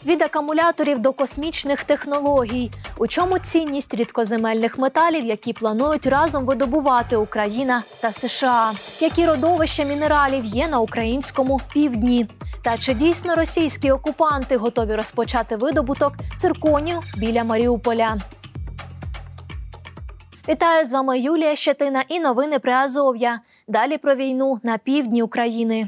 Від акумуляторів до космічних технологій. У чому цінність рідкоземельних металів, які планують разом видобувати Україна та США? Які родовища мінералів є на українському півдні? Та чи дійсно російські окупанти готові розпочати видобуток цирконію біля Маріуполя? Вітаю, з вами Юлія Щетина і новини Приазов'я. Далі про війну на півдні України.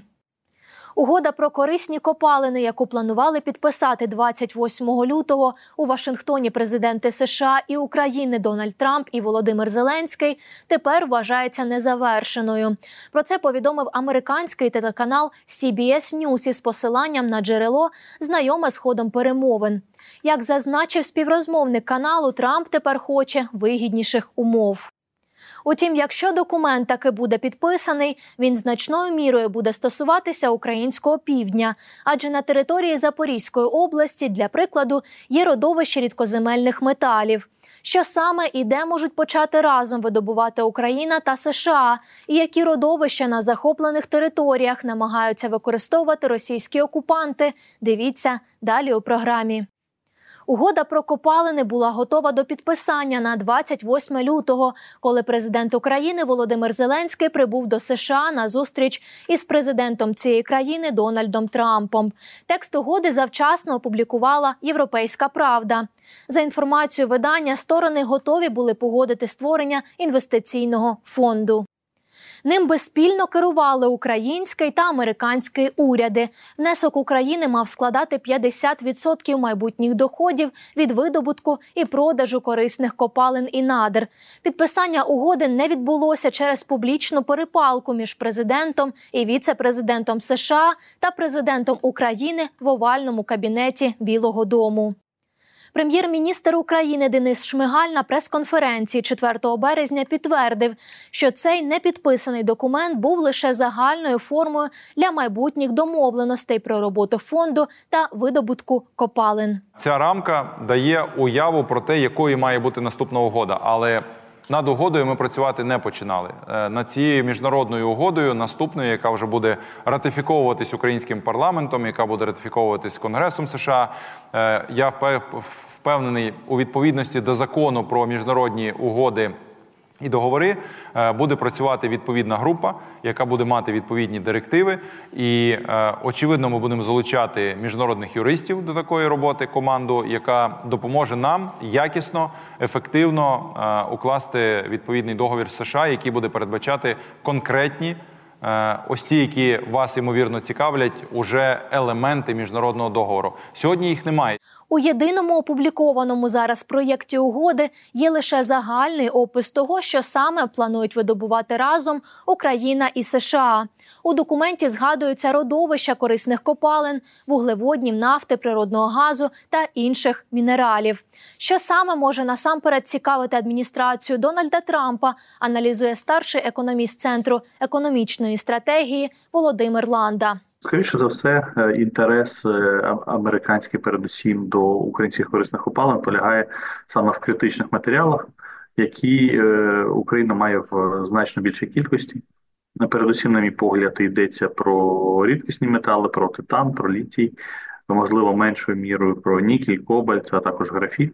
Угода про корисні копалини, яку планували підписати 28 лютого у Вашингтоні президенти США і України Дональд Трамп і Володимир Зеленський, тепер вважається незавершеною. Про це повідомив американський телеканал CBS News із посиланням на джерело, знайоме з ходом перемовин. Як зазначив співрозмовник каналу, Трамп тепер хоче вигідніших умов. Утім, якщо документ таки буде підписаний, він значною мірою буде стосуватися українського півдня, адже на території Запорізької області, для прикладу, є родовище рідкоземельних металів. Що саме і де можуть почати разом видобувати Україна та США, і які родовища на захоплених територіях намагаються використовувати російські окупанти, дивіться далі у програмі. Угода про копалини була готова до підписання на 28 лютого, коли президент України Володимир Зеленський прибув до США на зустріч із президентом цієї країни Дональдом Трампом. Текст угоди завчасно опублікувала «Європейська правда». За інформацією видання, сторони готові були погодити створення інвестиційного фонду. Ним би спільно керували український та американський уряди. Внесок України мав складати 50% майбутніх доходів від видобутку і продажу корисних копалин і надр. Підписання угоди не відбулося через публічну перепалку між президентом і віце-президентом США та президентом України в овальному кабінеті Білого дому. Прем'єр-міністр України Денис Шмигаль на прес-конференції 4 березня підтвердив, що цей непідписаний документ був лише загальною формою для майбутніх домовленостей про роботу фонду та видобутку копалин. Ця рамка дає уяву про те, якою має бути наступна угода, але над угодою ми працювати не починали. Над цією міжнародною угодою, наступною, яка вже буде ратифіковуватись українським парламентом, яка буде ратифіковуватись Конгресом США, я впевнений, у відповідності до закону про міжнародні угоди і договори буде працювати відповідна група, яка буде мати відповідні директиви. І, очевидно, ми будемо залучати міжнародних юристів до такої роботи, команду, яка допоможе нам якісно, ефективно укласти відповідний договір з США, який буде передбачати конкретні, ось ті, які вас, ймовірно, цікавлять, уже елементи міжнародного договору. Сьогодні їх немає. У єдиному опублікованому зараз проєкті угоди є лише загальний опис того, що саме планують видобувати разом Україна і США. У документі згадуються родовища корисних копалин, вуглеводнів, нафти, природного газу та інших мінералів. Що саме може насамперед цікавити адміністрацію Дональда Трампа, аналізує старший економіст Центру економічної стратегії Володимир Ланда. Скоріше за все, інтерес американський передусім до українських корисних копалин полягає саме в критичних матеріалах, які Україна має в значно більшій кількості. Передусім, на мій погляд, йдеться про рідкісні метали, про титан, про літій, можливо, меншою мірою про нікель, кобальт, а також графіт.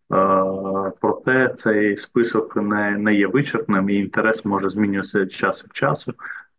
Проте цей список не є вичерпним і інтерес може змінюватися з часу в часу.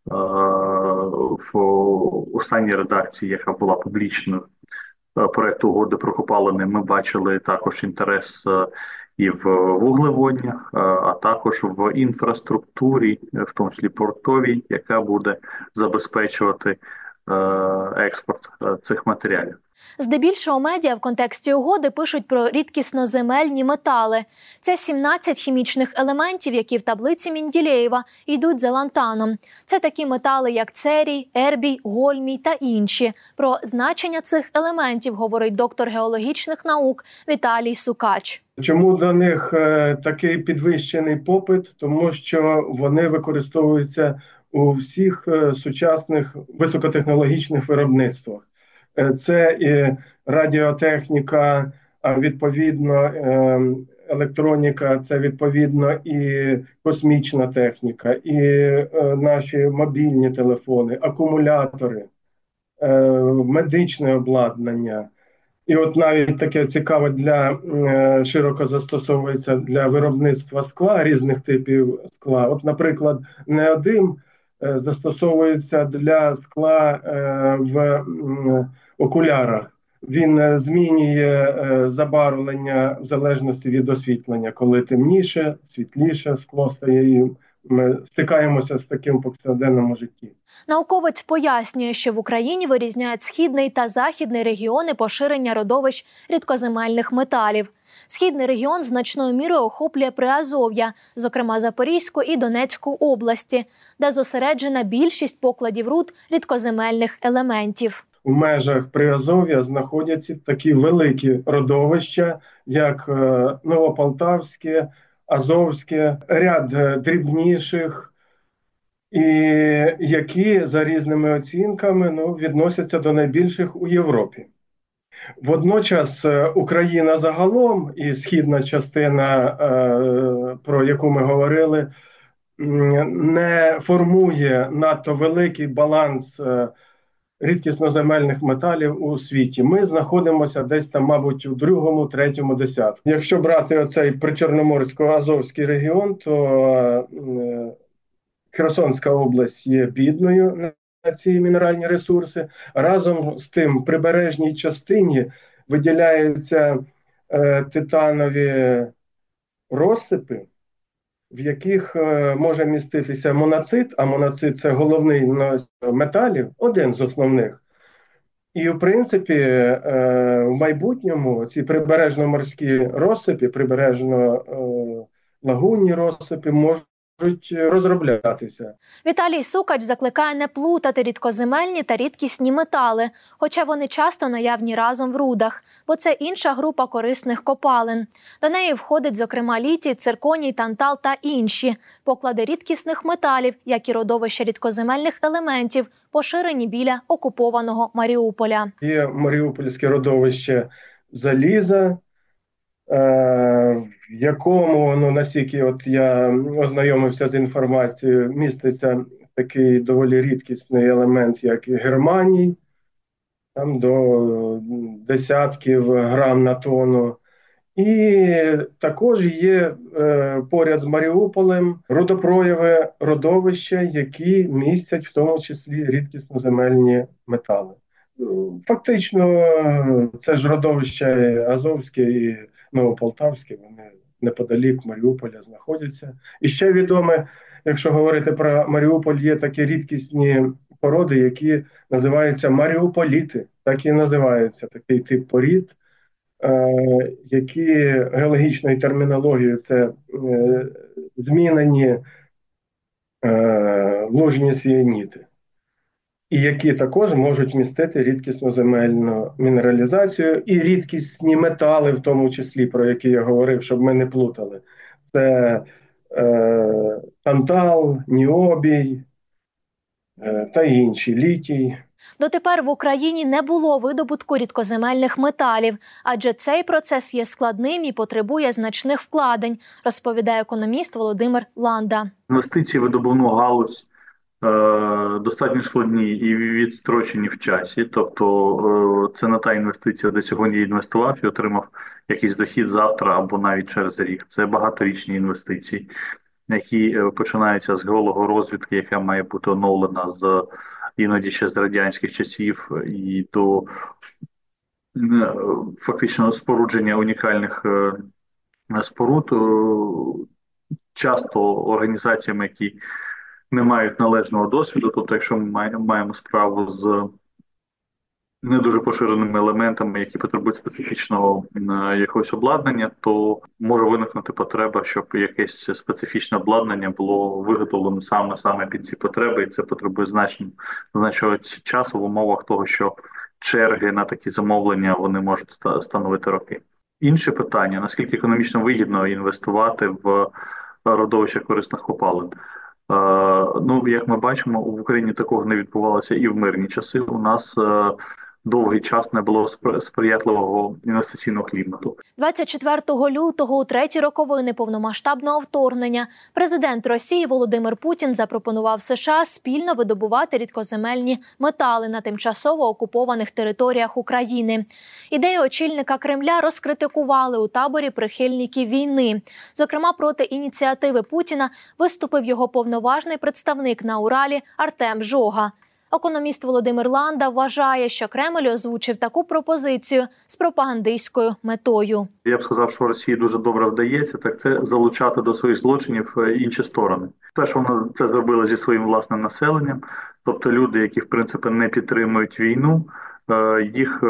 В останній редакції, яка була публічною проекту угоди про копалини, ми бачили також інтерес і в вуглеводнях, а також в інфраструктурі, в тому числі портовій, яка буде забезпечувати експорт цих матеріалів. Здебільшого медіа в контексті угоди пишуть про рідкісноземельні метали. Це 17 хімічних елементів, які в таблиці Менділеєва йдуть за лантаном. Це такі метали, як церій, ербій, гольмій та інші. Про значення цих елементів говорить доктор геологічних наук Віталій Сукач. Чому до них такий підвищений попит? Тому що вони використовуються у всіх сучасних високотехнологічних виробництвах. Це і радіотехніка, а відповідно електроніка, це відповідно і космічна техніка, і наші мобільні телефони, акумулятори, медичне обладнання І от навіть таке цікаве широко застосовується для виробництва скла, різних типів скла. От, наприклад, неодим застосовується для скла в окулярах. Він змінює забарвлення в залежності від освітлення. Коли темніше, світліше скло стає, і ми стикаємося з таким в повсякденному житті. Науковець пояснює, що в Україні вирізняють східний та західний регіони поширення родовищ рідкоземельних металів. Східний регіон значною мірою охоплює Приазов'я, зокрема Запорізьку і Донецьку області, де зосереджена більшість покладів руд рідкоземельних елементів. У межах Приазов'я знаходяться такі великі родовища, як Новополтавське, Азовське, ряд дрібніших, і які за різними оцінками відносяться до найбільших у Європі. Водночас Україна загалом і східна частина, про яку ми говорили, не формує надто великий баланс рідкісноземельних металів у світі. Ми знаходимося десь там, мабуть, у другому, третьому десятку. Якщо брати оцей причорноморсько-азовський регіон, то Херсонська область є бідною на ці мінеральні ресурси. Разом з тим, в прибережній частині виділяються титанові розсипи, в яких може міститися монацит, а монацит – це головний металів, один з основних. І, в принципі, в майбутньому ці прибережно-морські розсипи, прибережно-лагунні розсипи можуть розроблятися. Віталій Сукач закликає не плутати рідкоземельні та рідкісні метали, хоча вони часто наявні разом в рудах, бо це інша група корисних копалин. До неї входить, зокрема, літій, цирконій, тантал та інші поклади рідкісних металів, як і родовища рідкоземельних елементів, поширені біля окупованого Маріуполя. Є маріупольське родовище заліза, в якому, наскільки от я ознайомився з інформацією, міститься такий доволі рідкісний елемент, як і германій, там до десятків грам на тонну. І також є поряд з Маріуполем рудопрояви родовища, які містять в тому числі рідкісноземельні метали. Фактично, це ж родовище Азовське і Новополтавське, вони неподалік Маріуполя знаходяться. І ще відоме, якщо говорити про Маріуполь, є такі рідкісні породи, які називаються маріуполіти. Так і називаються такий тип порід, які геологічною термінологією це змінені лужні сіяніти, і які також можуть містити рідкісноземельну мінералізацію і рідкісні метали, в тому числі, про які я говорив, щоб ми не плутали. Це тантал, ніобій та інші, літій. Дотепер в Україні не було видобутку рідкоземельних металів, адже цей процес є складним і потребує значних вкладень, розповідає економіст Володимир Ланда. Інвестиції в видобувну галузь достатньо складні і відстрочені в часі. Тобто це не та інвестиція, де сьогодні інвестував і отримав якийсь дохід завтра або навіть через рік. Це багаторічні інвестиції, які починаються з геологорозвідки, яка має бути оновлена іноді ще з радянських часів, і до фактично спорудження унікальних споруд, часто організаціями, які не мають належного досвіду. Тобто, якщо ми маємо справу з не дуже поширеними елементами, які потребують специфічного якогось обладнання, то може виникнути потреба, щоб якесь специфічне обладнання було виготовлено саме під ці потреби, і це потребує значного часу в умовах того, що черги на такі замовлення вони можуть становити роки. Інше питання: наскільки економічно вигідно інвестувати в родовища корисних копалин? Як ми бачимо, в Україні такого не відбувалося і в мирні часи. У нас довгий час не було сприятливого інвестиційного клімату. 24 лютого, у треті роковини повномасштабного вторгнення, президент Росії Володимир Путін запропонував США спільно видобувати рідкоземельні метали на тимчасово окупованих територіях України. Ідею очільника Кремля розкритикували у таборі прихильників війни. Зокрема, проти ініціативи Путіна виступив його повноважний представник на Уралі Артем Жога. Економіст Володимир Ланда вважає, що Кремль озвучив таку пропозицію з пропагандистською метою. Я б сказав, що Росії дуже добре вдається, так це залучати до своїх злочинів інші сторони. Перше, вона це зробила зі своїм власним населенням, тобто люди, які в принципі не підтримують війну, їх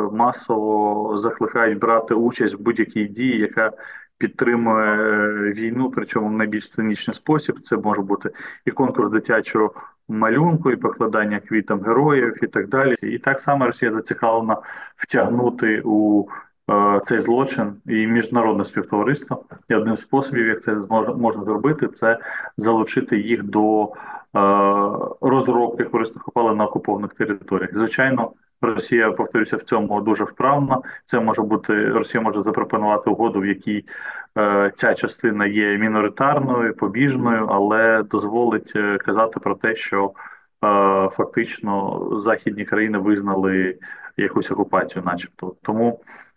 масово закликають брати участь в будь-якій дії, яка підтримує війну, причому в найбільш цинічний спосіб. Це може бути і конкурс дитячого малюнку, і покладання квітам героїв, і так далі. І так само Росія зацікавлена втягнути у цей злочин і міжнародне співтовариство. І одним з способів, як це можна зробити, це залучити їх до розробки корисних копалин на окупованих територіях. Звичайно, Росія, повторюся, в цьому дуже вправна. Це може бути, Росія може запропонувати угоду, в якій ця частина є міноритарною, побіжною, але дозволить казати про те, що фактично західні країни визнали якусь окупацію, начебто. Тому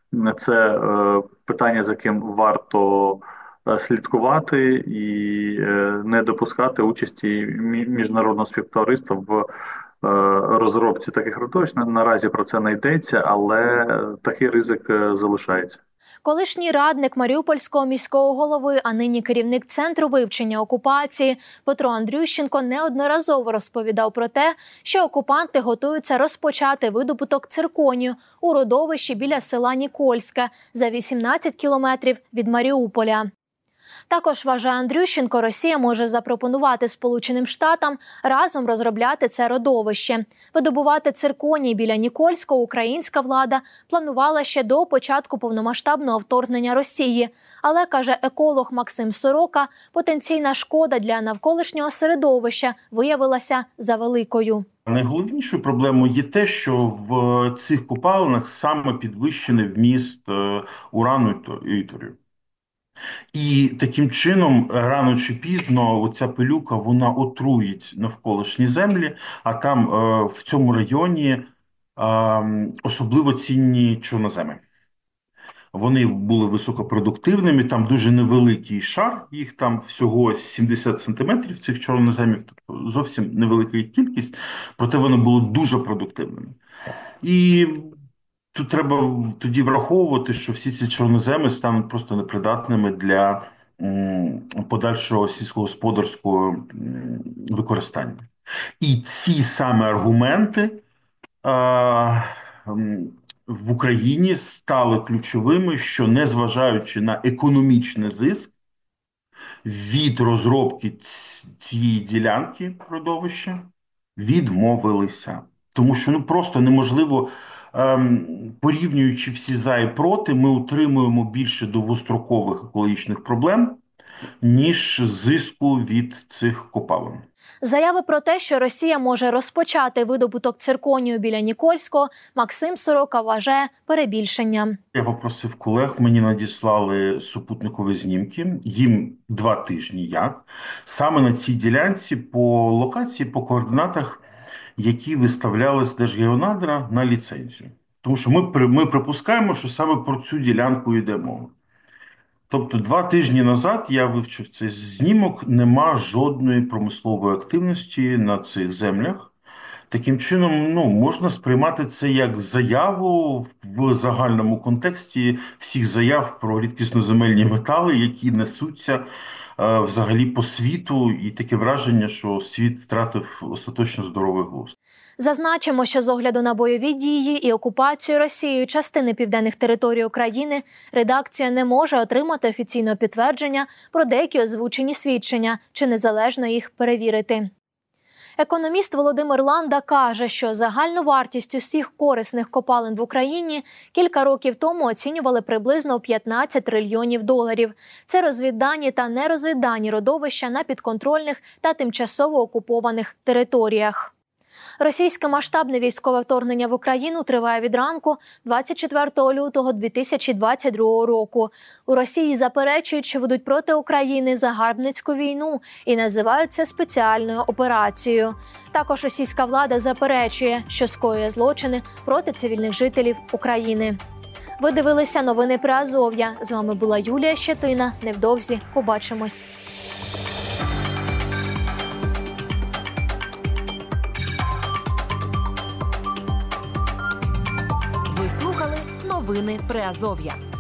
це питання, за ким варто слідкувати і не допускати участі міжнародного співтовариства в розробці таких родовищ. Наразі про це не йдеться, але такий ризик залишається. Колишній радник Маріупольського міського голови, а нині керівник Центру вивчення окупації Петро Андрющенко неодноразово розповідав про те, що окупанти готуються розпочати видобуток цирконію у родовищі біля села Нікольське за 18 кілометрів від Маріуполя. Також, вважає Андрющенко, Росія може запропонувати Сполученим Штатам разом розробляти це родовище. Видобувати цирконій біля Нікольського українська влада планувала ще до початку повномасштабного вторгнення Росії. Але, каже еколог Максим Сорока, потенційна шкода для навколишнього середовища виявилася завеликою. Найголовнішою проблемою є те, що в цих копалинах саме підвищений вміст урану і торію. І таким чином, рано чи пізно, оця пилюка, вона отруїть навколишні землі, а там в цьому районі особливо цінні чорноземи. Вони були високопродуктивними, там дуже невеликий шар, їх там всього 70 сантиметрів цих чорноземів, тобто зовсім невелика кількість, проте вони були дуже продуктивними. І тут треба тоді враховувати, що всі ці чорноземи стануть просто непридатними для подальшого сільськогосподарського використання. І ці саме аргументи в Україні стали ключовими, що незважаючи на економічний зиск від розробки цієї ділянки родовища, відмовилися. Тому що просто неможливо, порівнюючи всі за і проти, ми отримуємо більше довгострокових екологічних проблем, ніж зиску від цих копалин. Заяви про те, що Росія може розпочати видобуток цирконію біля Нікольського, Максим Сорока вважає перебільшенням. Я попросив колег, мені надіслали супутникові знімки, їм 2 тижні як. Саме на цій ділянці по локації, по координатах, які виставлялись Держгеонадра на ліцензію. Тому що ми припускаємо, що саме про цю ділянку йде мова. Тобто 2 тижні назад я вивчив цей знімок, нема жодної промислової активності на цих землях. Таким чином, можна сприймати це як заяву в загальному контексті всіх заяв про рідкісноземельні метали, які несуться взагалі по світу, і таке враження, що світ втратив остаточно здоровий глузд. Зазначимо, що з огляду на бойові дії і окупацію Росією частини південних територій України редакція не може отримати офіційного підтвердження про деякі озвучені свідчення чи незалежно їх перевірити. Економіст Володимир Ланда каже, що загальну вартість усіх корисних копалин в Україні кілька років тому оцінювали приблизно у 15 трильйонів доларів. Це розвіддані та нерозвіддані родовища на підконтрольних та тимчасово окупованих територіях. Російське масштабне військове вторгнення в Україну триває від ранку 24 лютого 2022 року. У Росії заперечують, що ведуть проти України загарбницьку війну і називають це спеціальною операцією. Також російська влада заперечує, що скоює злочини проти цивільних жителів України. Ви дивилися новини Приазов'я. З вами була Юлія Щетина. Невдовзі побачимось. Ви слухали новини Приазов'я.